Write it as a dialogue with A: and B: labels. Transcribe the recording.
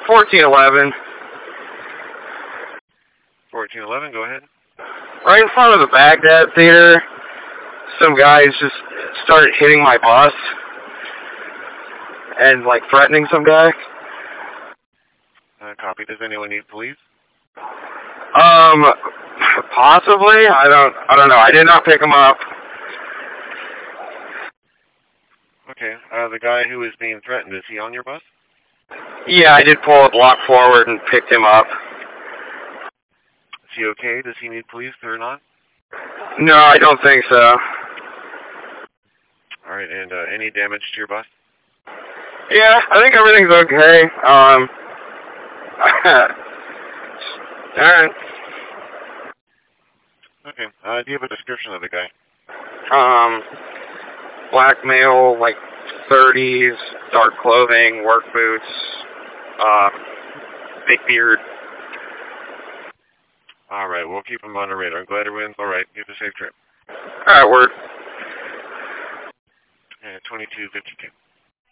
A: 1411.
B: 1411, go ahead.
A: Right in front of the Baghdad Theater, some guys just started hitting my bus and like threatening some guy.
B: Copy. Does anyone need police?
A: Possibly. I don't know. I did not pick him up.
B: Okay. The guy who is being threatened, is he on your bus?
A: Yeah, I did pull a block forward and picked him up.
B: Is he okay? Does he need police or not?
A: No, I don't think so.
B: All right. And any damage to your bus?
A: Yeah, I think everything's okay. Alright.
B: Okay. Do you have a description of the guy?
A: Black male, like 30s, dark clothing, work boots, big beard.
B: All right. We'll keep him on the radar. I'm glad everyone's all right. You have a safe trip.
A: Alright, word.
B: 2252.